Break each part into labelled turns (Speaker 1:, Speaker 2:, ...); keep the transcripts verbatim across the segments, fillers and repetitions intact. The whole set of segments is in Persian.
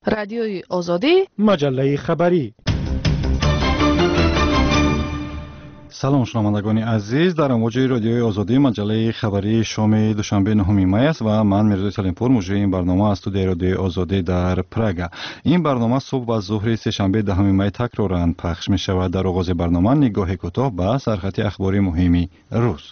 Speaker 1: رادیوی آزادی،
Speaker 2: مجله خبری. سلام شنوندگان عزیز، در امواج رادیوی آزادی مجله خبری شام دوشنبه نهم می است و من میرزا سلیمپور مجری این برنامه از استودیوی رادیوی آزادی در پراگ. این برنامه صبح و ظهر سه شنبه دهم می تکرارا پخش می شود. در آغاز برنامه نگاه کوتاه به سرخط اخباری مهمی روز.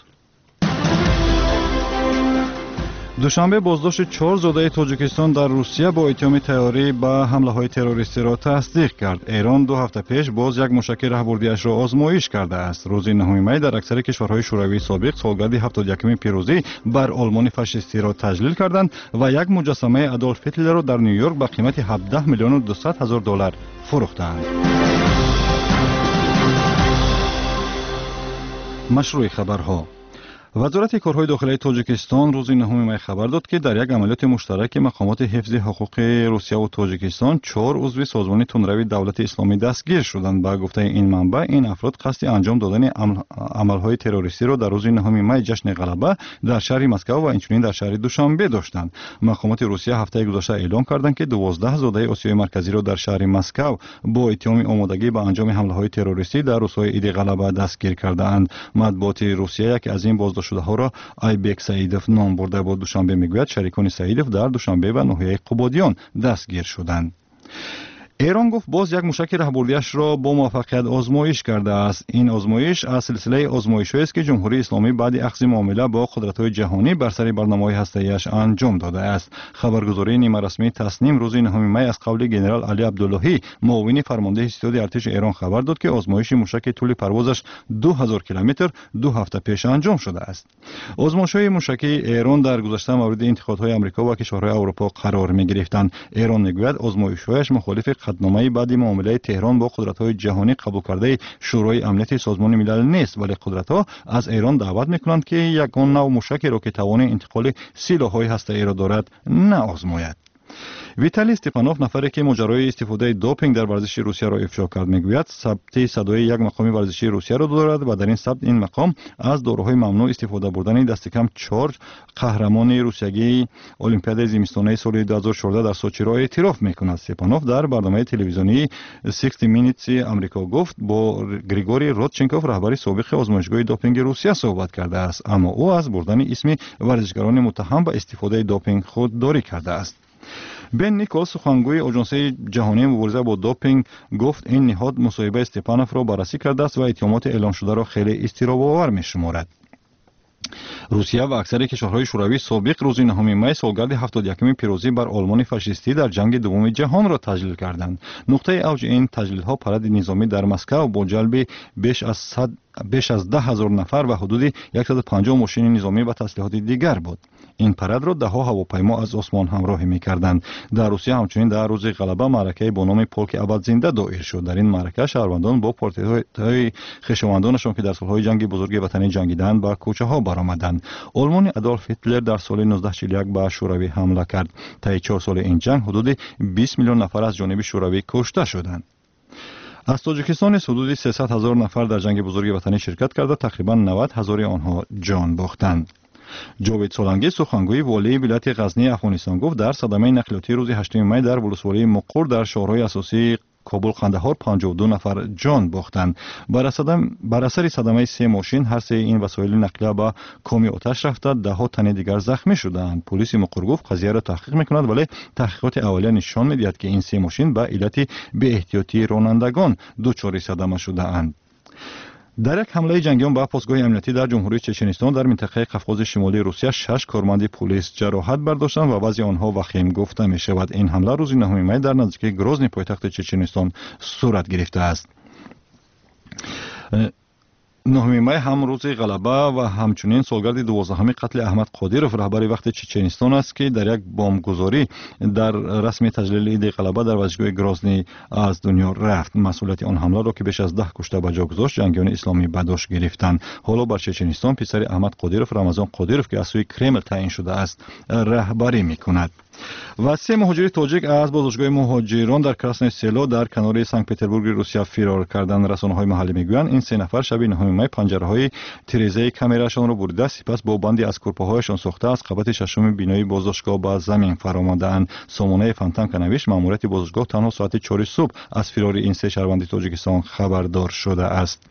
Speaker 2: دوشنبه بازداشت چهار زاده تاجیکستان در روسیه با اتهام تیاری به حمله های تروریستی را تصدیق کرد. ایران دو هفته پیش باز یک موشک رهبردیش را آزمایش کرده است. روز نهم می در اکثر کشورهای شوروی سابق سالگرد هفتاد و یکم پیروزی بر آلمان فاشیستی را تجلیل کردند و یک مجسمه آدولف هیتلر را در نیویورک به قیمت هفده میلیون و دویست هزار دلار فروختند. مشروع خبرها. وزارت کارهای داخلی تاجیکستان روز نهم می خبر داد که در یک عملیات مشترک مقامات حفظ حقوق روسیه و تاجیکستان چهار عضو سازمان تندروی دولت اسلامی دستگیر شدند. با گفته این منبع این افراد قصد انجام دادن عملهای تروریستی را در روز نهم می جشن غلبه در شهر مسکو و اینچنین در شهر دوشنبه داشتند. مقامات روسیه هفته گذشته اعلام کردند که دوازده زاده آسیای مرکزی را در شهر مسکو با اتهام آمادگی به انجام حمله‌های تروریستی در روزهای عید غلبه دستگیر کرده‌اند. مطبوعات روسیه یک از این باز شده ها را آیبک سعیدوف نام برده. با دوشنبه میگوید شریکان سعیدوف در دوشنبه و ناحیه قبادیان دستگیر شدند. ایران گفت باز یک موشک رهبردیش را با موفقیت آزمایش کرده است. این آزمایش از سلسله آزمایش‌هایی است که جمهوری اسلامی بعد اخذ معامله با قدرت‌های جهانی بر سر برنامه‌های هسته‌ایش انجام داده است. خبرگزاری نیمه رسمی تصنیم روز نهم می از قول ژنرال علی عبداللهی معاون فرمانده ستاد ارتش ایران خبر داد که آزمایش موشک طول پروازش دو هزار کیلومتر دو هفته پیش انجام شده است. آزمایش‌های موشکی ایران در گذشته مورد انتقادهای آمریکا و کشورهای اروپا قرار می‌گرفتند. ایران می‌گوید آزمایش‌هایش مخالف قطعنامه بعدی معامله تهران با قدرت‌های جهانی قبول کرده شورای امنیت سازمان ملل نیست، ولی قدرت‌ها از ایران دعوت می‌کنند که یگان نوع موشکی را که توان انتقال سلاح‌های هسته‌ای را دارد نآزماید. ویتالی استپانوف، نفری که ماجرای استفاده دوپینگ در ورزش روسیه را افشا کرد، میگوید ثبت صدای یک مقام ورزشی روسیه را دارد و در این ثبت این مقام از داروهای ممنوع استفاده بردن دست کم چهار قهرمان روسیایی المپیاد زمستانه سال دو هزار و چهارده در سوچی را اعتراف میکند. استپانوف در برنامه تلویزیونی شصت مینیتس آمریکا گفت با گریگوری رودچنکوف، رهبر سابق آزمایشگاه دوپینگ روسیه، صحبت کرده است، اما او از بردن اسم ورزشکاران متهم به استفاده دوپینگ خودداری کرده است. بن نیکول، سخنگوی آژانس جهانی مبارزه با دوپینگ، گفت این نهاد مصاحبه استپانوف را بررسی کرده است و اتهامات اعلام شده را خیلی اضطراب‌آور می‌شمارد. روسیه و اکثر کشورهای شوروی سابق روز نهم می سالگرد هفتاد و یکم پیروزی بر آلمان فاشیستی در جنگ دوم جهان را تجلیل کردند. نقطه اوج این تجلیل‌ها پرد نظامی در مسکو با جلب بیش از صد بیش از ده هزار نفر و حدود صد و پنجاه ماشین نظامی و تسلیحات دیگر بود. این پرد را ده ها هواپیما از آسمان همراهی می‌کردند. در روسیه همچنین در روز غلبه معرکه با نام پولک ابد زنده دایر شد. در این معرکه شهروندان با پورترهای خویشاوندانشان که در سالهای جنگ بزرگ وطنی جنگیدند به کوچه‌ها برآمدند. آلمان آدولف هیتلر در سال نوزده صد و چهل و یک به شوروی حمله کرد. طی چهار سال این جنگ حدود بیست میلیون نفر از جانب شوروی کشته شدند. از تاجیکستان حدود سیصد هزار نفر در جنگ بزرگ وطنی شرکت کرده، تقریبا نود هزار آنها جان باختند. جاوید سولانگی، سخنگوی والی ولایت غزنی افغانستان، گفت در صدمه نقلیاتی روز هشتم می در ولسوالی مقر در شهرهای اساسی کابل قندهار پنجاه و دو نفر جان باختند. بر اثر صدمه سه ماشین هر سه این وسایل نقلیه به کامی آتش رفته، ده ها تن دیگر زخمی شدند. پلیس مقر گفت قضیه را تحقیق میکند، ولی تحقیقات اولیه نشان میدهد که این سه ماشین به علت بی احتیاطی رانندگان دچار صدمه شده اند. در یک حمله جنگیان به پاسگاه امنیتی در جمهوری چچنستان در منطقه قفقاز شمالی روسیه شش کارمند پلیس جراحت برداشتند و بعضی آنها وخیم گفته می شود. این حمله روز نهم می در نزدیکی گروزنی پایتخت چچنستان صورت گرفته است. نهم می هم روز غلبه و همچنین سالگرد دوازدهم قتل احمد قادیروف، رهبر وقت چچنستان است که در یک بمبگذاری در رسم تجلیل عید غلبه در ورزشگاه گروزنی از دنیا رفت. مسئولیت آن حمله را که بیش از ده کشته به جا گذاشت جنگیان اسلامی به دوش گرفتند. حالا بر چچنستان پسر احمد قادیروف، رمضان قادیروف که از سوی کرمل تعیین شده است، رهبری میکند. و سه مهاجر تاجیک از بازداشتگاه مهاجران در کراسنوی سلو در کنار سنت پتربورگ روسیه فرار کردند. رسانه‌های محلی میگویند این سه نفر شب نهم می پنجره‌های تریزه کامراشان را بریده سپس با بندی از کورپاهایشان ساخته از قبط ششم بینایی بازداشتگاه به زمین فراماندند. سامانه فانتانکا نوشت ماموریت بازداشتگاه تنها ساعت چهار صبح از فرار این سه شهروند تاجیکستان خبردار شده است.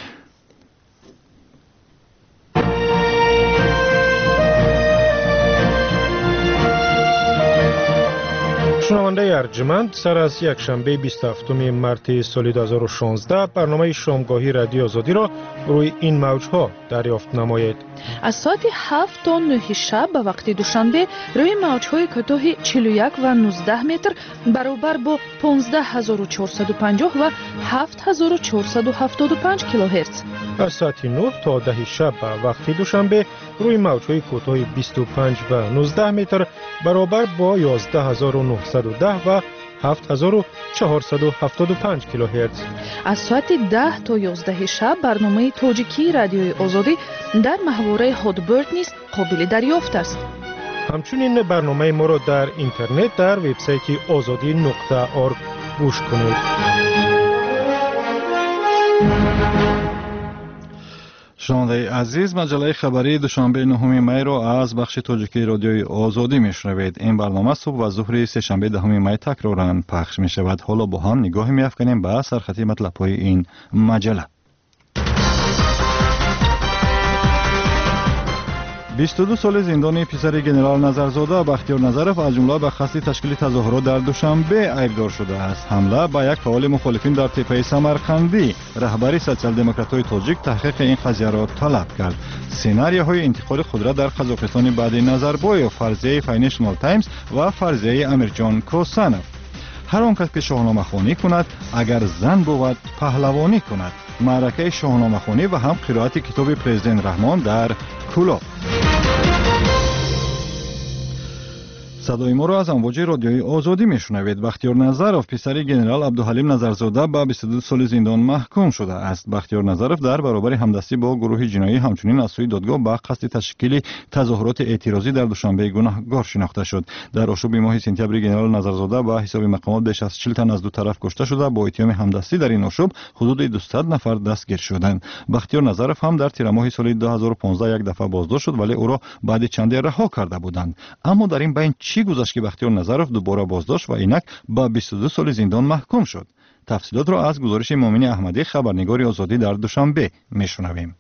Speaker 1: شنونده ارجمند، سر از یک شنبه بیست و هفتم مارس سال دو هزار و شانزده برنامه شامگاهی رادیو آزادی را روی این موج‌ها دریافت نمایید.
Speaker 3: از ساعت هفت تا نه شب به وقت دوشنبه روی موج‌های کوتاه چهل و یک و نوزده متر برابر با پانزده هزار و چهارصد و پنجاه و هفت هزار و چهارصد و هفتاد و پنج کیلوهرتز.
Speaker 1: از ساعت نه تا ده شب به وقت دوشنبه روی موج‌های کوتاه بیست و پنج و نوزده متر برابر با یازده هزار و نهصد و ده و هفت هزار و چهارصد و هفتاد و پنج کیلوهرتز.
Speaker 3: از ساعت ده تا یازده شب برنامه تاجیکی رادیوی آزادی در محوره هادبرد نیز قابل دریافت است.
Speaker 1: همچنین برنامه ما را در اینترنت در وبسایت آزادی نقطه org گوش کنید.
Speaker 2: شنونده عزیز، مجله خبری دوشنبه نهم می را از بخش تاجیکی رادیوی آزادی میشنوید. این برنامه صبح و ظهر سه شنبه دهم می تکرارا پخش می شود. حالا با هم نگاهی می‌افکنیم به سرخطی مطلب‌های این مجله. بیست و دو سال زندانی پسر ژنرال نظرزاده بختیار نظرов از جمله به قصد تشکیل تظاهرات در دوشنبه ایبدار شده است. حمله به یک فعال مخالفین در تپه سمرقندی. رهبری سوسیال دموکرات‌های تاجیک تحقیق این قضیه را طلب کرد. سناریوهای انتقال قدرت در قزاقستان بعد نظربایوف، فرضیه فاینانشال تایمز و فرضیه امیرجان کوسانوف. هر آن کس که شاهنامه خوانی کند اگر زن بود پهلوانی کند. معرکه شاهنامه خوانی و هم قرائت کتاب پرزیدنت رحمان در کلوب. صدای ما را از امواج رادیوی آزادی میشنوید. بختیار نظرов پسر ژنرال عبدالحلیم نظرزاده به بیست و دو سال زندان محکوم شده است. بختیار نظرов در برابر همدستی با گروه جنایی همچنین از سوی دادگاه به قصد تشکیل تظاهرات اعتراضی در دوشنبه گناهکار شناخته شد. در آشوب ماه سپتامبر ژنرال نظرزاده به حساب مقامات بیش از چهل تن از دو طرف کشته شده. با اتهام همدستی در این آشوب حدود دویست نفر دستگیر شدند. بختیار نظرов هم در تیر ماه سال دو هزار و پانزده یک دفعه بازداشت شد ولی او را بعد چندی رها کرده بودند. اما در این بین چی گذشت که بختیار نظرов دوباره بازداشت و اینک با بیست و دو سال زندان محکوم شد؟ تفصیلات را از گزارش مومن احمدی خبرنگار آزادی در دوشنبه میشنویم.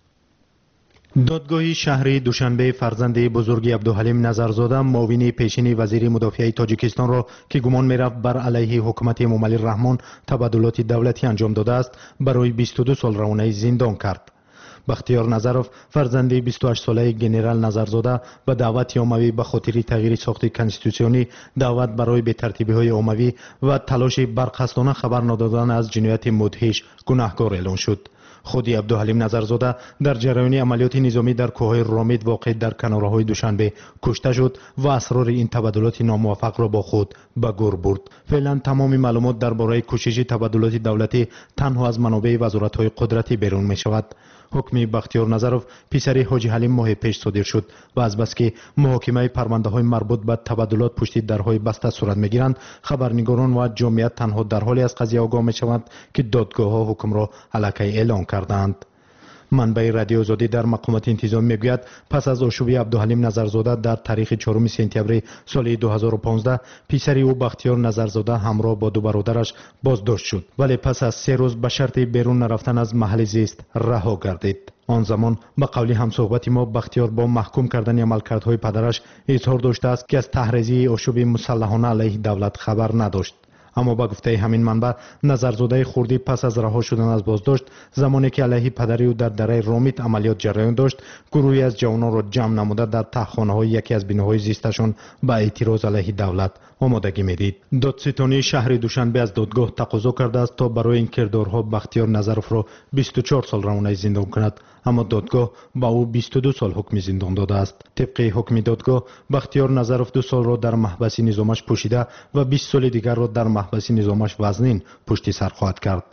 Speaker 4: دادگاه شهری دوشنبه فرزند بزرگ عبدالحلیم نظرزاده معاون پیشین وزیر مدافع تاجیکستان را که گمان می‌رفت بر علیه حکومت امامعلی رحمان تبادلات دولتی انجام داده است برای بیست و دو سال روانه زندان کرد. بختیار نظرов فرزند بیست و هشت ساله ژنرال نظرزاده به دعوت عمومی به خاطر تغییر ساخت کنستیتوسیونی، دعوت برای بی‌ترتیبی‌های عمومی و تلاش برخاستانه خبر ندادن از جنایت مدهش گناهکار اعلام شد. خود عبدالحلیم نظرزاده در جریان عملیات نظامی در کوههای رامید واقع در کناره‌های دوشنبه کشته شد و اسرار این تبادلات ناموفق را با خود به گور برد. فعلا تمام معلومات درباره کوشش تبادلات دولتی تنها از منابع وزارت‌های قدرتی بیرون می‌شود. حکم بختیار نظرов پسر حاجی حلیم ماه پیش صادر شد و از بس که محاکمه پرونده‌های مربوط به تبادلات پشت درهای بسته صورت می‌گیرند، خبرنگاران و جامعیت تنها در حالی از قضیه آگاه می‌شوند که دادگاه‌ها حکم را الکی اعلام کردند. منبع رادیو آزادی در مقامات انتظامی میگوید پس از آشوب عبدالحلیم نظرزاده در تاریخ چهارم سپتامبر سال دو هزار و پانزده پسر او بختیار نظرزاده همراه با دو برادرش بازداشت شد ولی پس از سه روز به شرط بیرون نرفتن از محل زیست رها گردید. آن زمان به قول همصحبت ما بختیار با محکوم کردن عملکردهای پدرش اظهار داشته است که از تحریزی آشوب مسلحانه علیه دولت خبر نداشت. اما با گفته همین منبع نظرزاده خوردی پس از رها شدن از بازداشت زمانی که علیه پدری او در دره رامید عملیات جریان داشت گروهی از جوانان را جمع نموده در تخم‌خانه‌های یکی از بیناهای زیستشان به اعتراض علیه دولت آمادگی میدید. دادستانی شهر دوشنبه از دادگاه تقاضا کرده است تا برای این کردارها بختیار نظرов را بیست و چهار سال روانه زندان کند، اما دادگاه با او بیست و دو سال حکم زندان داده است. طبق حکم دادگاه بختیار نظرов دو سال را در محبس نظامش پوشیده و بیست سال دیگر را در محبس نظامش وزنین پشت سر خواهد کرد.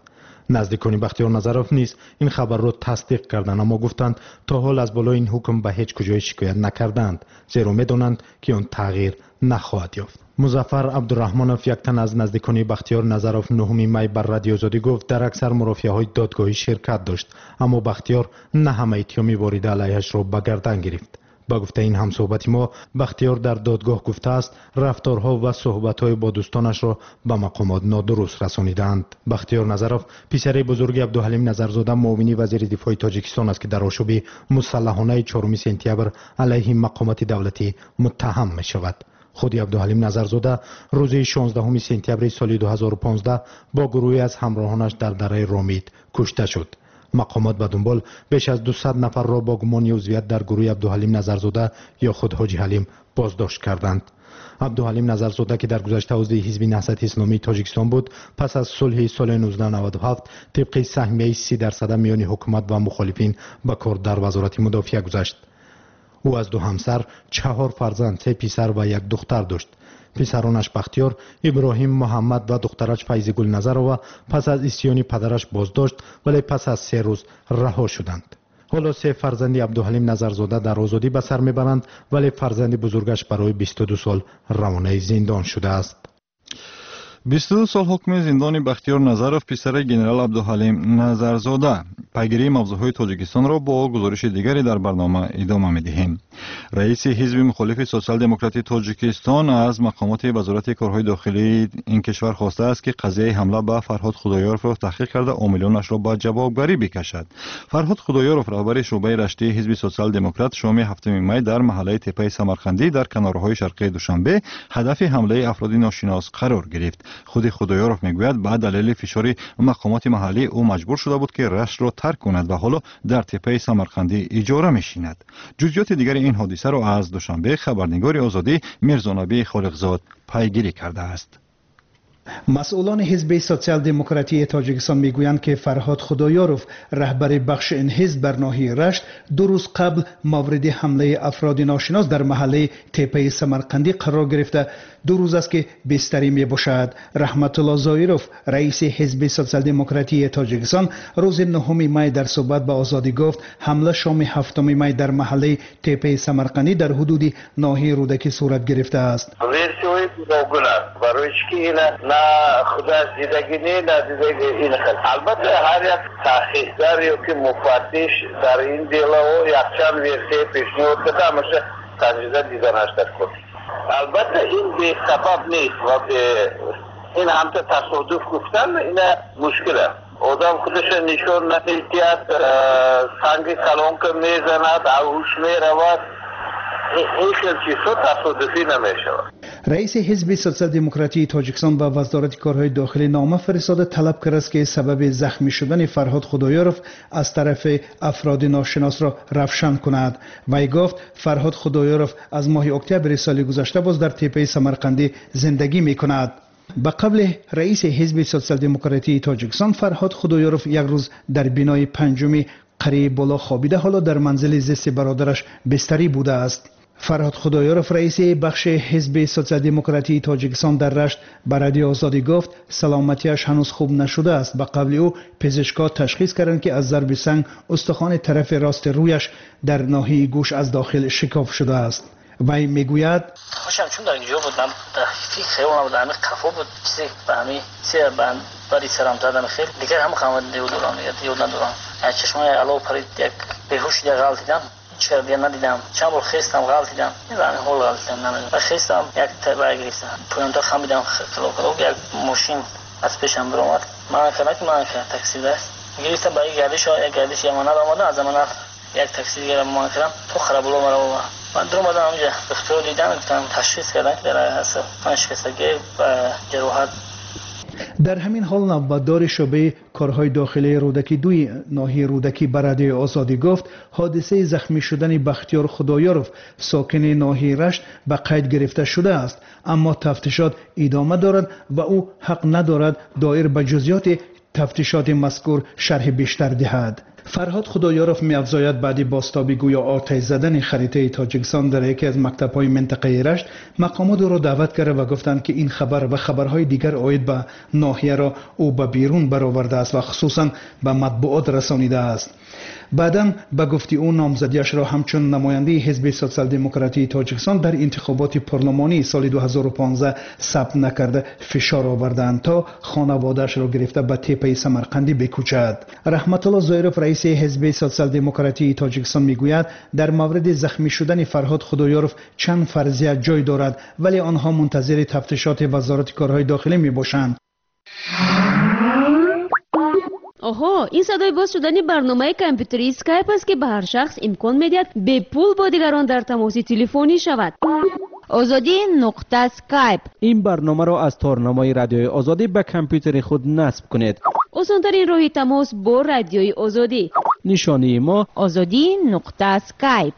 Speaker 4: نزدیکان بختیار نظرов نیز این خبر را تصدیق کردند، اما گفتند تا حال از بالای این حکم به هیچ کجای شکایت نکردند، زیرا می‌دانند که آن تغییر نخواهد یافت. مظفر عبدالرحمانوف، یک تن از نزدیکان بختیار نظرов نهم می بر رادیو آزادی گفت در اکثر مرافعه‌های دادگاهی شرکت داشت، اما بختیار نه همه اتهام وارده علیهش را به گردن گرفت. با گفته این همصحبت ما، بختیار در دادگاه گفته است رفتارها و صحبت‌های با دوستانش را به مقامات نادرست رسانیدند. بختیار نظرов پسر بزرگ عبدالحلیم نظرزاده معاون وزیر دفاع تاجیکستان است که در آشوب مسلحانه چهارم سپتامبر علیه مقامات دولتی متهم می شود. خود عبدالحلیم نظرزاده روز شانزدهم سپتامبر سال دو هزار و پانزده با گروهی از همراهانش در دره رامید کشته شد. مقامات به دنبال بیش از دویست نفر را با گمان عضویت در گروه عبدالحلیم نظرزاده یا خود حاجی حلیم بازداشت کردند. عبدالحلیم نظرزاده که در گذشته عضو حزب نهضت اسلامی تاجیکستان بود، پس از صلح سال نوزده نود و هفت طبق سهمیه سی درصد میان حکومت و مخالفین به کار در وزارت مدافعه گذشت. او از دو همسر، چهار فرزند، سه پسر و یک دختر داشت. پسرانش بختیار، ابراهیم، محمد و دخترش فیضی گل نظرova پس از اسیان پدرش بازداشت ولی پس از سه روز رها شدند. حالا سه فرزند عبدالحلیم نظرزاده در آزادی به سر میبرند ولی فرزند بزرگش برای بیست و دو سال روانه زندان شده است.
Speaker 2: بیست و دو سال حکم زندان بختیار نظرов پسر گنرال عبدالحلیم نظرزاده. پیگیری موضوعهای تاجیکستان را با گزارش دیگری در برنامه ادامه می‌دهیم. رئیس حزب مخالف سوسیال دموکراتی تاجیکستان از مقامات وزارت کارهای داخلی این کشور خواسته است که قضیه حمله به فرهاد خدایارف را تحقیق کرده عاملانش را به جوابگویی بکشد. فرهاد خدایارف رهبر شعبه رشته حزب سوسیال دموکرات شام هفتم می در محله تپه سمرقندی در کنارهای شرقی دوشنبه هدف حمله افراد ناشناس قرار گرفت. خود خدایارف میگوید بعد دلیل فشار مقامات محلی او مجبور شده بود که رشت را ترک کند و حالا در تپه سمرقندی اجاره میشیند. جزئیات دیگر این حادثه را از دوشنبه خبرنگار آزادی میرزانبی خالقزاد پیگیری کرده است.
Speaker 5: مسئولان حزب سوسیال دموکراتی تاجیکستان میگویند که فرهاد خدایارف رهبر بخش این حزب بر ناحیه رشت دو روز قبل مورد حمله افراد ناشناس در محله تپه سمرقندی قرار گرفته دو روز است که بستری می باشد. رحمت الله زایروف رئیس حزب سوسیال دموکراتی تاجیکستان روز نهم می در صحبت با آزادی گفت حمله شام هفتم می در محله تپه سمرقندی در حدود ناحیه رودکی صورت گرفته است.
Speaker 6: برای چی نه خدا دیدگی نه دیدگی این خیلی البته هر یک تحقیقگر یا که مفتش در این دیلا و یک چند ورسه پیشنهاد بده همشه تجربه دیدنش در کن. البته این به سبب نیست و به این همه تصادف گفتن این مشکله. آدم خودش نشون نمیدید، سنگ کلان که میزند آهوش میرود، این خیلی چیزا تصادفی نمیشود.
Speaker 5: رئیس حزب سوسیال دموکراتی تاجیکستان و وزارت کارهای داخلی نامه فرستاده طلب کرده است که سبب زخمی شدن فرهاد خدایارف از طرف افراد ناشناس را روشن کند. وی گفت فرهاد خدایارف از ماه اکتبر سال گذشته باز در تپه سمرقندی زندگی می کند. به قبل رئیس حزب سوسیال دموکراتی تاجیکستان فرهاد خدایارف یک روز در بنای پنجمی قریه بالا خوابیده، حالا در منزل زیست برادرش بستری بوده است. فرهاد خدایارف رئیس بخش حزب سوسیال دموکراتی تاجیکستان در رشت به رادیو آزادی گفت سلامتیش هنوز خوب نشده است. به قبل او پزشکا تشخیص کردند که از ضرب سنگ استخوان طرف راست رویش در ناحیه گوش از داخل شکاف شده است. وی میگوید
Speaker 7: خوشم چون در اینجا بودم در فکر اونم در همین کفو بود چیزی به همین سیر بند باری سرم زدم خیلی دیگر هم خواهد دیو دوران یا دیو ندوران چشمای علاو پرید یک بهوش دیگر غلط دیدم چرا دیگر ندیدم چند بار خیستم غلط دیدم این همین حال غلط دیدم نمیدونم خیستم یک تبعه گرفتم پویانتا خمیدم کلو کلو یک ماشین از پیشم برامد من کنک من کنک تاکسی دست گرفتم برای گردش ها یک گردش یمانت آمده از زمان یک تاکسی دیگر من کردم تو خرابلو مرا من درم آدم همینجا دکتر دیدم گفتم تشخیص کردن که در هست من شکستگی و جراحت.
Speaker 5: در همین حال نوبتدار شعبه کارهای داخلی رودکی دوی ناحیه رودکی به رادیو آزادی گفت حادثه زخمی شدن بختیار خدایارف ساکن ناحیه رشت به قید گرفته شده است، اما تفتیشات ادامه دارد و او حق ندارد دایر به جزئیات تفتیشات مذکور شرح بیشتر دهد. فرهاد خدایارف می‌افزاید بعد بازتابی یا آتش زدن خریطه تاجیکستان در یکی از مکتب‌های منطقه رشت، مقامات او را دعوت کرده و گفتند که این خبر و خبرهای دیگر عاید به ناحیه را او به بیرون برآورده است و خصوصا به مطبوعات رسانیده است. بعداً به گفته او نامزدیش را همچون نماینده حزب سوسیال دموکراتی تاجیکستان در انتخابات پارلمانی سال دو هزار و پانزده ثبت نکرده فشار آوردند تا خانواده‌اش را گرفته به تپه سمرقندی بکوچد. رحمت الله زایروف رئیس حزب سوسیال دموکراتی تاجیکستان میگوید در مورد زخمی شدن فرهاد خدایارف چند فرضیه جای دارد، ولی آنها منتظر تفتیشات وزارت کارهای داخلی میباشند.
Speaker 8: آها، این صدای باز شدن برنامه کامپیوتری اسکایپ است که به هر شخص امکان میدهد به پول با دیگران در تماس تلفنی شود. آزادی نقطه اسکایپ.
Speaker 9: این برنامه را از تارنمای رادیوی آزادی به کامپیوتر خود نصب کنید.
Speaker 8: آسان‌ترین راه تماس با رادیوی آزادی.
Speaker 9: نشانی ما
Speaker 8: آزادی نقطه اسکایپ.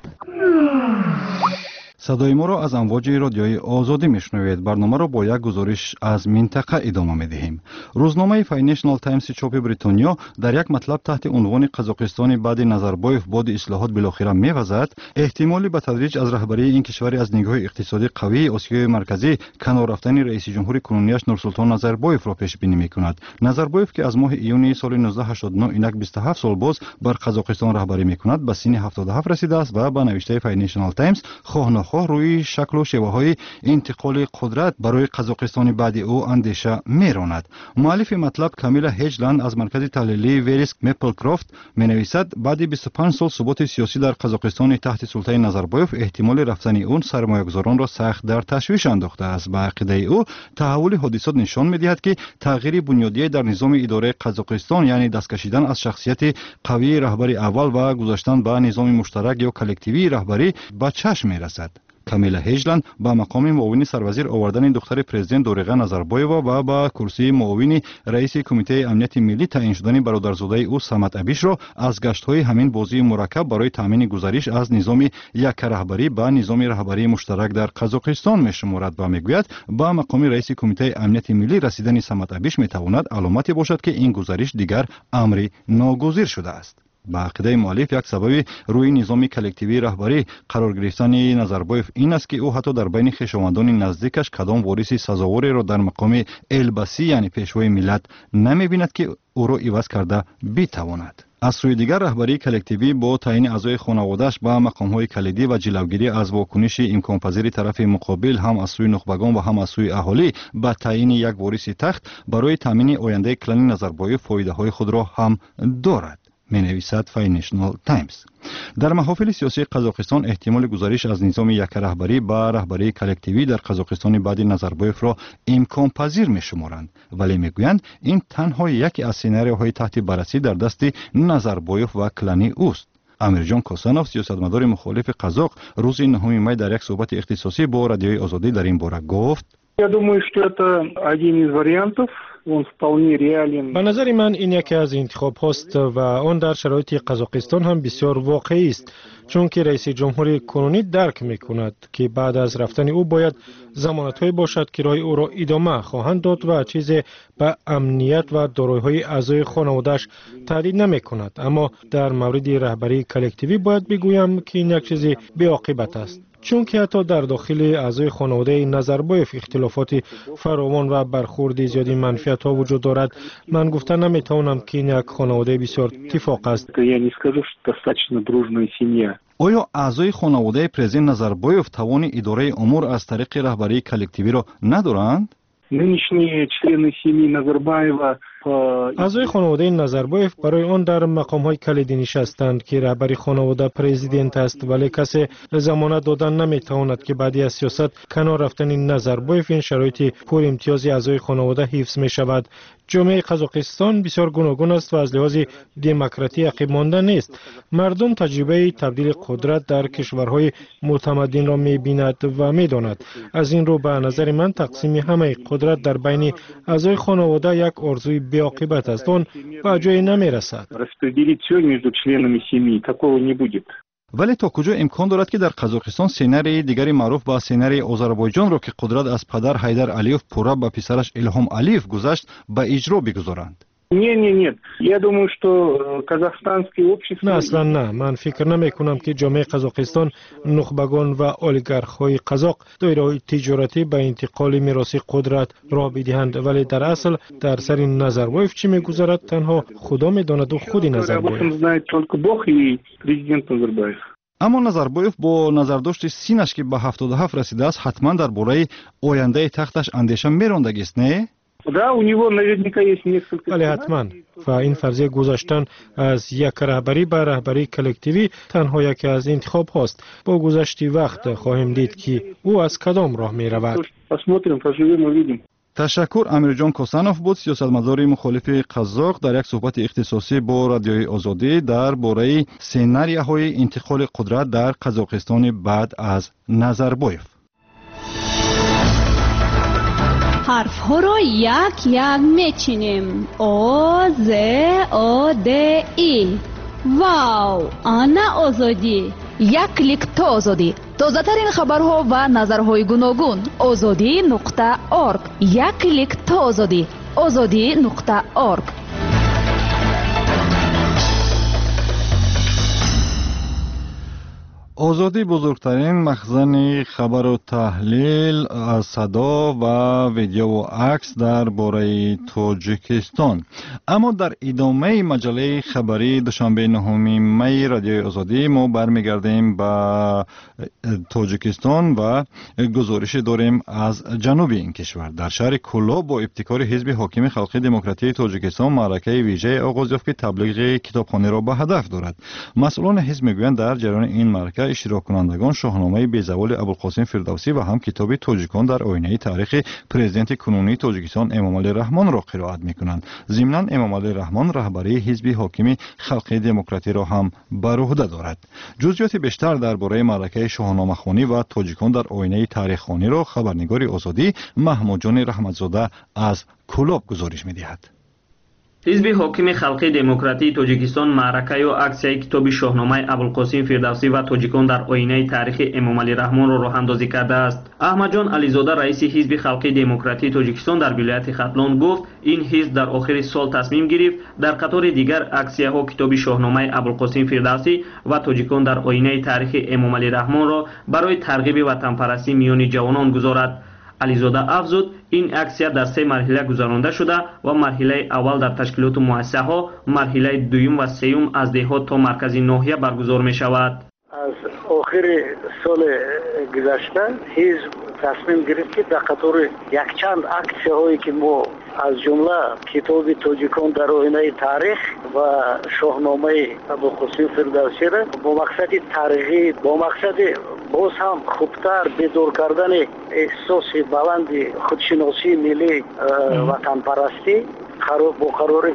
Speaker 2: صدای ما را از امواج رادیوی آزادی میشنوید. برنامه را با یک گزارش از منطقه ادامه میدهیم. روزنامه فاینانشال تایمز چاپ بریتانیا در یک مطلب تحت عنوان قزاقستان بعد نظربایف باد اصلاحات بالاخره میوزد، احتمالی به تدریج از رهبری این کشور از نگاه اقتصادی قوی آسیای مرکزی کنار رفتن رئیس جمهور کنونیش نورسلطان نظربایف را پیش بینی میکند. نظربایف که از ماه ایون سال نوزده هشتاد و نه اینک بیست و هفت سال باز بر قزاقستان رهبری میکند، به سن هفتاد و هفت رسیده است و به نوشته فاینانشال تایمز خواه روی شکل و شیوه های انتقال قدرت برای قزاقستان بعد او اندیشه میراند. مؤلف مطلب کامیلا هیجلند از مرکز تحلیلی وریسک مپلکرافت می نویسد بعد بیست و پنج سال ثبات سیاسی در قزاقستان تحت سلطه نظربایف، احتمال رفتن اون سرمایه‌گذاران را سخت در تشویش انداخته است. به عقیده او تحول حادثات نشان می‌دهد که تغییر بنیادی در نظام اداره قزاقستان، یعنی دست کشیدن از شخصیت قوی رهبر اول و گذاشتن به نظام مشترک یا کلکتیوی رهبری به چشم می‌رسد. کامیلا هیجلند با مقام معاون سروزیر آوردن دختر پرزیدنت دورقه نظربایووا و با کرسی معاون رئیس کمیته امنیت ملی تعیین شدن برادرزاده او سمت ابیش را از گشت‌های همین بازی مرکب برای تامین گزارش از نظام یک رهبری به نظام رهبری مشترک در قزاقستان می‌شمارد و میگوید با مقام رئیس کمیته امنیت ملی رسیدن سمت ابیش میتواند علامتی باشد که این گزارش دیگر امری ناگزیر شده است. با عقیده مؤلف یک سبب روی نظام کلکتیوی رهبری قرار گرفتن نظربایف این است که او حتی در بین خویشاوندان نزدیکش کدام وارث سزاواری را در مقام البسی یعنی پیشوای ملت نمی‌بیند که او را عوض کرده بتواند. از سوی دیگر رهبری کلکتیوی با تعیین اعضای خانواده‌اش به مقام‌های کلیدی و جلوگیری از واکنش امکان‌پذیر طرف مقابل هم از سوی نخبگان و هم از سوی اهالی به تعیین یک وارث تخت برای تامین آینده کلان نظربایف فایده‌های خود را هم دارد. می نویسد فاینانشال تایمز. در محافل سیاسی قزاقستان احتمال گزارش از نظام یک رهبری به رهبری کلکتیوی در قزاقستان بعد نظربایف را امکان پذیر می شمارند، ولی می گویند این تنها یکی از سناریوهای تحت بررسی در دست نظربایف و کلانی اوست. امیرجان کاسانوف سیاستمدار مخالف قزاق روز نهم می در یک صحبت اختصاصی با رادیوی آزادی در این باره گفت:
Speaker 10: Я думаю, что это один из вариантов.
Speaker 1: به نظر من این یکی از انتخاب هاست و آن در شرایط قزاقستان هم بسیار واقعی است، چون که رئیس جمهور کنونی درک می کند که بعد از رفتن او باید ضمانت هایی باشد که راه او را ادامه خواهند داد و چیزی به امنیت و دارایی های اعضای خانواده‌اش تهدید نمی کند. اما در مورد رهبری کلکتیوی باید بگویم که این یک چیز بی عاقبت است، چون که حتی در داخل اعضای خانواده نظربایف اختلافات فراوان و برخورد زیادی منفیت ها وجود دارد. من گفتن نمیتوانم که این یک خانواده بسیار اتفاق است.
Speaker 2: آیا اعضای خانواده پرزیدنت نظربایف توان اداره امور از طریق رهبری کلکتیوی را ندارند؟
Speaker 1: اعضای خانواده نظربایف برای آن در مقام‌های کلیدی نشستند که رهبری خانواده پرزیدنت است، ولی کسی ضمانت دادن نمیتواند که بعدی از سیاست کنار رفتن نظربایف این شرایط پر امتیاز اعضای خانواده حفظ می شود. جامعه قزاقستان بسیار گوناگون است و از لحاظ دموکراسی عقب مانده نیست. مردم تجربه تبدیل قدرت در کشورهای متمدن را می‌بیند و می‌داند. از این رو به نظر من تقسیم همه قدرت در بین اعضای خانواده یک آرزوی بی‌عاقبت است. آن به جایی نمی‌رسد.
Speaker 2: ولی تا کجا امکان دارد که در قزاقستان سناریوی دیگری معروف با سناریوی آذربایجان را که قدرت از پدر حیدر علیوف پورا به پسرش الهام علیوف گذشت به اجرا بگذارند؟
Speaker 10: Не, не, нет. Я думаю, что казахстанские общества...
Speaker 1: نه اصلا نه، من فکر نمی کنم که جامعه قزاقستان نخبگان و اولیگارخ های قزاق دایره تجارتی به انتقال میراث قدرت را بدهند، ولی در اصل در سر نظربایف چی میگذرد تنها خدا میداند و خود نظربایف.
Speaker 2: اما نظربایف با نظرداشت سینش که به هفتاد و هفت رسیده است حتما درباره آینده تختش اندیشه میراندگی است، نه؟
Speaker 1: بله حتما، و این فرضیه گذاشتن از یک رهبری به رهبری کلکتیوی تنها یکی از انتخاب هاست. با گذشت وقت خواهیم دید که او از کدام راه می رود.
Speaker 2: تشکر. امیرجان کوسانوف بود، سیاستمدار مخالف قزاق، در یک صحبت اختصاصی با رادیوی آزادی درباره سناریوهای انتقال قدرت در قزاقستان بعد از نظربایف.
Speaker 8: حرف ها را یک یک میچینیم. او ز او د ای. واو، آنا آزادی.
Speaker 3: یک کلیک تا آزادی. تازه ترین خبرها و نظرهای گوناگون. آزادی نقطه ارگ. یک کلیک تا آزادی. آزادی نقطه ارگ.
Speaker 2: آزادی بزرگترین مخزن خبر و تحلیل از صدا و ویدیو و عکس درباره تاجیکستان. اما در ادامه مجله خبری دوشنبه نهم می رادیوی آزادی ما برمیگردیم به تاجیکستان و گزارش داریم از جنوب این کشور. در شهر کولاب با ابتکار حزب حاکم خلقی دموکراتی تاجیکستان معرکه ویژه آغاز یافت که تبلیغ کتابخانه را به هدف دارد. مسئولان حزب میگویند در جریان این معرکه اشتراک کنندگان شاهنامه بیزوال ابوالقاسم فردوسی و هم کتاب تاجیکان در آینه تاریخ پرزیدنت کنونی تاجیکستان امامعلی رحمان را قرائت میکنند. ضمناً امامعلی رحمان رهبری حزب حاکم خلقی دموکراتی را هم بر عهده دارد. جزئیات بیشتر درباره معرکه شاهنامه خوانی و تاجیکان در آینه تاریخ خوانی را خبرنگار آزادی محمود جان رحمتزاده از کولاب گزارش میدهد.
Speaker 11: حزب حاکم خلقی دموکراتی تاجیکستان معرکه و اکسیای کتاب شاهنامه ابوالقاسم فردوسی و تاجیکان در آینه تاریخ امامعلی رحمان را راه اندازی کرده است. احمد جان علیزاده رئیس حزب خلقی دموکراتی تاجیکستان در ولایت ختلان گفت این حزب در آخر سال تصمیم گرفت در قطار دیگر اکسیاها کتاب شاهنامه ابوالقاسم فردوسی و تاجیکان در آینه تاریخ امامعلی رحمان را برای ترغیب وطن پرستی میان جوانان گذارد. علیزاده افزود این اکسیا در سه مرحله گذرانده شده و مرحله اول در تشکیلات مؤسسه ها، مرحله دوم و سوم از دهات تا مرکز ناحیه برگزار می شود.
Speaker 6: از آخر سال گذشته حزب تصمیم گرفت که در قطار یک چند اکسیه هایی که ما از جمله کتاب تاجیکان در آینه تاریخ و شاهنامه ابوالقاسم فردوسی را با مقصد تاریخی، با مقصد باز هم خوبتر بیدار کردن احساس بلند خودشناسی ملی وطن پرستی با قرار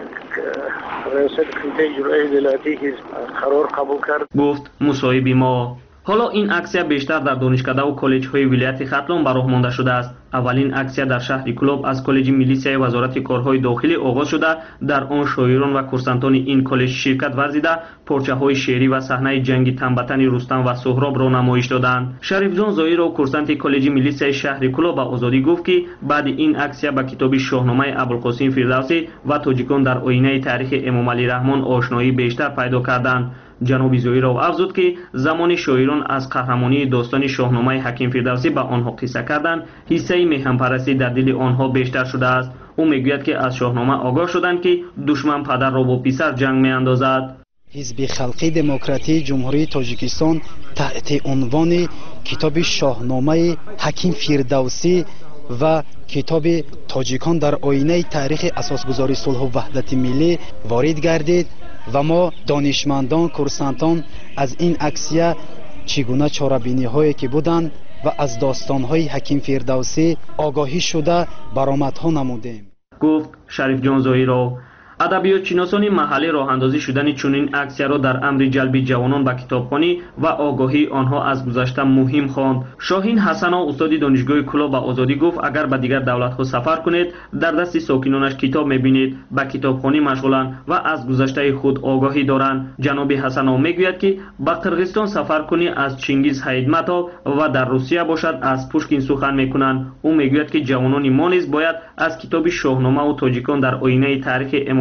Speaker 6: ریاست کمیته اجرایی ولایتی حزب قرار قبول کرد.
Speaker 11: گفت مصاحبه ما. حالا این اکسیا بیشتر در دانشکده و کالج های ولایت ختلان به راه مانده شده است. اولین اکسیا در شهر کولاب از کالج میلیسیای وزارت کارهای داخلی آغاز شده. در آن شاعران و کورسانتان این کالج شرکت ورزیده پارچه های شعری و صحنه جنگ تنبتن رستم و سهراب را نمایش دادند. شریف جان زایر و کورسانت کالج میلیسیای شهر کولاب به آزادی گفت که بعد این اکسیا با کتاب شاهنامه ابوالقاسم فردوسی و تاجیکان در آینه تاریخ امامعلی رحمان آشنایی بیشتر پیدا کردند. جناب زایر افزود که زمان شاعران از قهرمانی داستان شاهنامه حکیم فردوسی به آنها قصه کردند، حصه میهن پرستی در دل آنها بیشتر شده است. او میگوید که از شاهنامه آگاه شدند که دشمن پدر را با پسر جنگ میاندازد.
Speaker 12: حزب خلقی دموکراتی جمهوری تاجیکستان تحت عنوان کتاب شاهنامه حکیم فردوسی و کتاب تاجیکان در آینه تاریخ اساسگذاری صلح و وحدت ملی وارد گردید و ما دانشمندان کورسانتان از این اکسیه چگونه چاره‌بینی هایی که بودند و از داستان های حکیم فردوسی آگاهی شده برآمدها نمودیم.
Speaker 11: گفت شریف جان زایر. ادبیات شناسان محلی راه اندازی شدن چنین اکسیا را در امر جلب جوانان به کتابخوانی و آگاهی آنها از گذشته مهم خواند. شاهین حسن استاد دانشگاه کولاب به آزادی گفت اگر به دیگر دولت ها سفر کنید در دست ساکنانش کتاب میبینید، به کتابخوانی مشغولند و از گذشته خود آگاهی دارند. جناب حسن میگوید که به قرغیزستان سفر کنی از چنگیز هایتمتوف و در روسیه باشد از پوشکین سخن میکنند. او میگوید که جوانان ما نیز باید از کتاب شاهنامه و تاجیکان در آینه تاریخ امام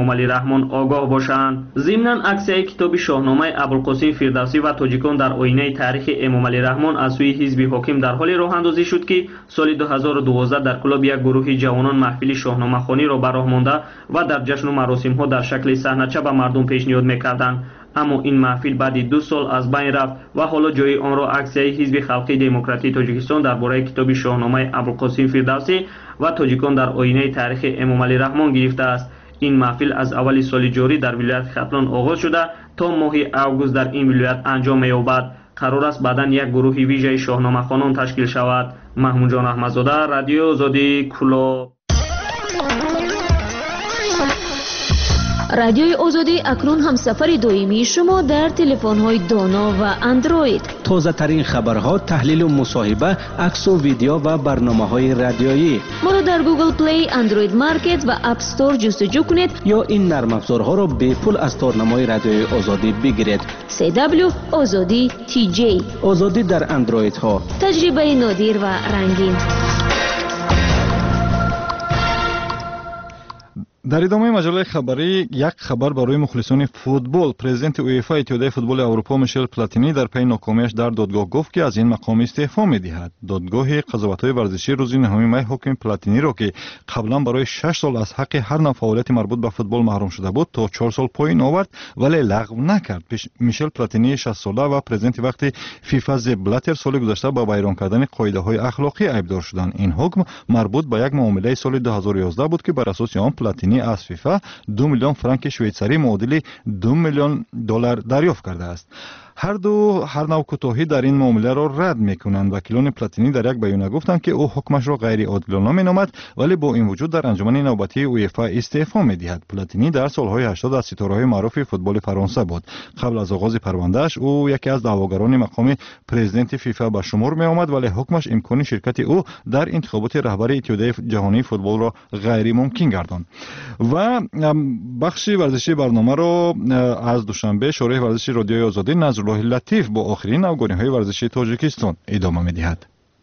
Speaker 11: эмомалӣ раҳмон огоҳ бошанд. зимнан аксияи китоби шоҳномаи абулқосим фирдавсӣ ва тоҷикон дар оинаи таърихи эмомалӣ раҳмон аз сӯи ҳизби ҳоким дар ҳоле роҳандозӣ шуд ки соли ду ҳазору дувоздаҳ дар клуб як гурӯҳи ҷавонон маҳфили шоҳномахониро ба роҳ монда ва дар ҷашну маросимҳо дар шакли саҳнача ба мардум пешниҳод мекарданд. аммо ин маҳфил баъди ду сол аз байн рафт ва ҳоло ҷои онро аксияи ҳизби халқии демократии тоҷикистон дар бораи китоби шоҳномаи абулқосим фирдавсӣ ва тоҷикон дар оинаи таърихи эмомалӣ раҳмон гирифтааст. ин маҳфил аз аввали соли ҷорӣ дар вилояти хатлон оғоз шуда то моҳи август дар ин вилоят анҷом меёбад. қарор аст баъдан як гурӯҳи вижаи шоҳномахонон ташкил шавад. маҳмудҷон аҳмадзода, радиои озодӣ, кӯлоб.
Speaker 8: радиои озодӣ акнун ҳамсафари доимии шумо дар телефонҳои доно ва андроид.
Speaker 9: тозатарин хабарҳо, таҳлилу мусоҳиба, аксу видео ва барномаҳои радиоӣ.
Speaker 8: моро дар Google Play, Android Market ва App Store ҷустуҷӯ кунед
Speaker 9: ё ин нармафзорҳоро бепул аз торнамои радиои озодӣ бигиред.
Speaker 8: си дабл ю озодӣ ти ҷей.
Speaker 9: озодӣ дар андроидҳо.
Speaker 8: таҷрибаи нодир ва рангин.
Speaker 2: дар идомаи маҷалаи хабарӣ як хабар барои мухлисони футбол. президенти уефа иттиҳодияи футболи аврупо Мишел Платини дар пайи нокомиаш дар додгоҳ гуфт ки аз ин мақом истеъфо медиҳад. додгоҳи қазоватҳои варзишӣ рӯзи нҳуми май ҳукми Платиниро ки қаблан барои шаш сол аз ҳаққи ҳар навъ фаъолияти марбут ба футбол маҳрум шуда буд, то чор сол поин овард, вале лағв накард. Мишел Платини шастсола ва президенти вақти фифа Зеп Блаттер соли гузашта ба вайрон кардани қоидаҳои ахлоқӣ айбдор шуданд. ин ҳукм марбут ба як муомилаи соли ду ҳазору ёздаҳ буд ки бар асоси он Платини аз фифа ду миллион франки швейтсарӣ муодили ду миллион доллар дарёфт кардааст. ҳар ду ҳар навъ кӯтоҳӣ дар ин муомиларо рад мекунанд. вакилони Платини дар як баёна гуфтанд ки ӯ ҳукмашро ғайриодилона меномад, вале бо ин вуҷуд дар анҷумани навбатии уефа истеъфо медиҳад. Платини дар солҳои ҳаштод аз ситораҳои маъруфи футболи фаронса буд. қабл аз оғози парвандааш ӯ яке аз даъвогарони мақоми президенти фифа ба шумор меомад, вале ҳукмаш имкони ширкати ӯ дар интихоботи раҳбари иттиҳодияи ҷаҳонии футболро ғайримумкин гардонд. ва бахши варзишии барномаро аз душанбе шораи варзиши радиои озодӣ назруллоҳи латиф бо охирин навгониҳои варзишии тоҷикистон идома медиҳад.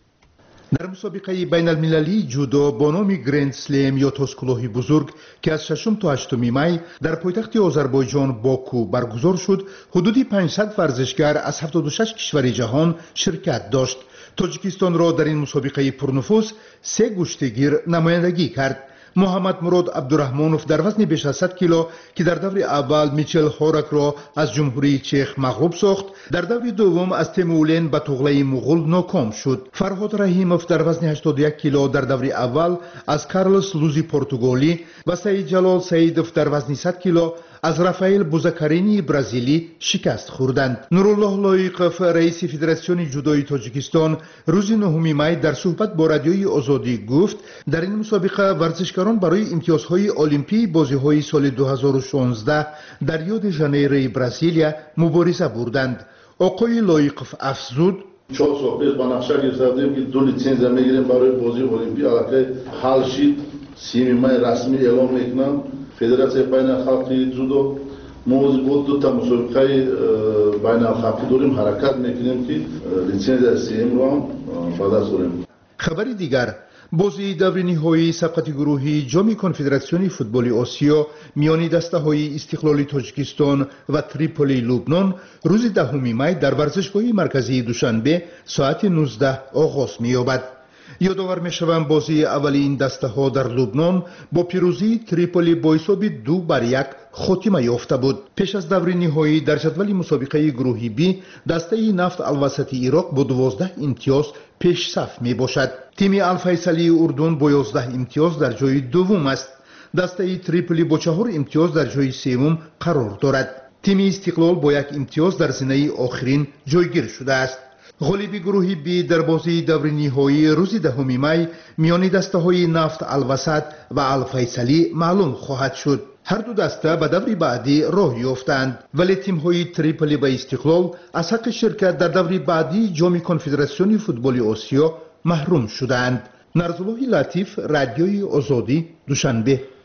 Speaker 13: дар мусобиқаи байналмилалии ҷудо бо номи Гранд Слем ё тоскулоҳи бузург ки аз шашум то ҳаштуми май дар пойтахти Озарбойҷон Боку баргузор шуд, ҳудуди панҷсад варзишгар аз ҳафтоду шаш кишвари ҷаҳон ширкат дошт. тоҷикистонро дар ин мусобиқаи пурнуфуз се гӯштигир намояндагӣ кард. муҳаммад Мурод Абдураҳмонов дар вазни беш аз сад кило ки дар даври аввал Мичел Хоракро аз ҷумҳурии Чех мағлуб сохт, дар даври дуввум аз Темулен ба туғлаи муғул ноком шуд. Фарҳод Раҳимов дар вазни ҳаштоду як кило дар даври аввал аз Карлос Лузи португолӣ ва Саид Ҷалол Саидов дар вазни сад кило аз Рафаэл Бузакарини бразилӣ шикаст хӯрданд. Нуруллоҳ Лоиқов, раиси Федератсиони ҷудои Тоҷикистон, рӯзи нӯҳуми май дар суҳбат бо радиои Озодӣ гуфт, дар ин мусобиқа варзишгарон барои имтиёзҳои олимпии бозиҳои соли ду ҳазору шонздаҳ дар Рио-де-Жанейрои Бразилия мубориза бурданд. оқои Лоиқов афзуд:
Speaker 14: чор сол пеш ба нақша гирифтем ки ду литсензия мегирем барои бозии олимпия. аллакай ҳал шид, семи май расмӣ эълон мекунам. Федератсияи байналхалқии ҷудо мувози бо дута мусобиқаи байналхалқӣ дорем, ҳаракат мекунем ки литсензияи сеюмро ҳам ба даст орем.
Speaker 13: хабари дигар: бозии даври ниҳоии сабқати гурӯҳи ҷоми конфедератсиони футболи Осиё миёни дастаҳои Истиқлоли Тоҷикистон ва Триполи Лубнон рӯзи даҳуми май дар варзишгоҳи марказии Душанбе соати нуздаҳ оғоз меёбад. ёдовар мешавам бозии аввали ин дастаҳо дар Лубнон бо пирӯзии Триполи бо ҳисоби ду бар як хотима ёфта буд. пеш аз даври ниҳоӣ дар ҷадвали мусобиқаи гурӯҳи Б дастаи нафт алвасати Ироқ бо дувоздаҳ имтиёз пешсаф мебошад. тими Алфайсалии Урдун бо ёздаҳ имтиёз дар ҷои дуввум аст. дастаи Триполи бо чаҳор имтиёз дар ҷои севум қарор дорад. тими Истиқлол бо як имтиёз дар зинаи охирин ҷойгир шудааст. ғолиби гурӯҳи Б дар бозии даври ниҳоӣ рӯзи даҳуми май миёни дастаҳои нафт Алвасат ва Алфайсалӣ маълум хоҳад шуд. ҳар ду даста ба даври баъдӣ роҳ ёфтанд, вале тимҳои Триполи ва Истиқлол аз ҳаққи ширкат дар даври баъдии ҷоми конфедератсиони футболи Осиё маҳрум шуданд. Нарзуллоҳи Латиф, радиои Озодӣ, Душанбе.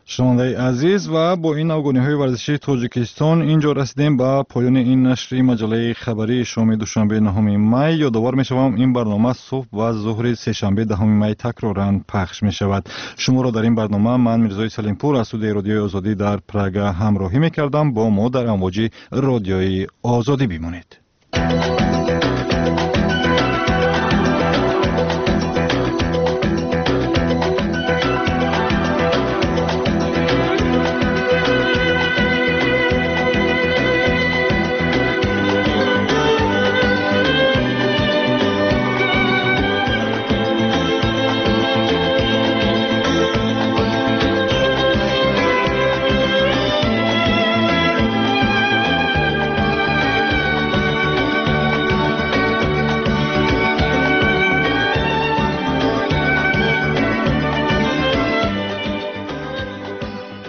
Speaker 2: شنونده عزیز و با این نوگانی‌های ورزشی تاجیکستان اینجا رسیدیم به پایان این نشر مجله خبری شام دوشنبه نهم می. یادآور می‌شوم این برنامه صبح و ظهر سه‌شنبه دهم می تکرارا پخش می‌شود. شما را در این برنامه من میرزای سلیمپور از استودیوی رادیوی آزادی در پراگ همراهی می‌کردم. با ما در امواج رادیوی آزادی بمانید.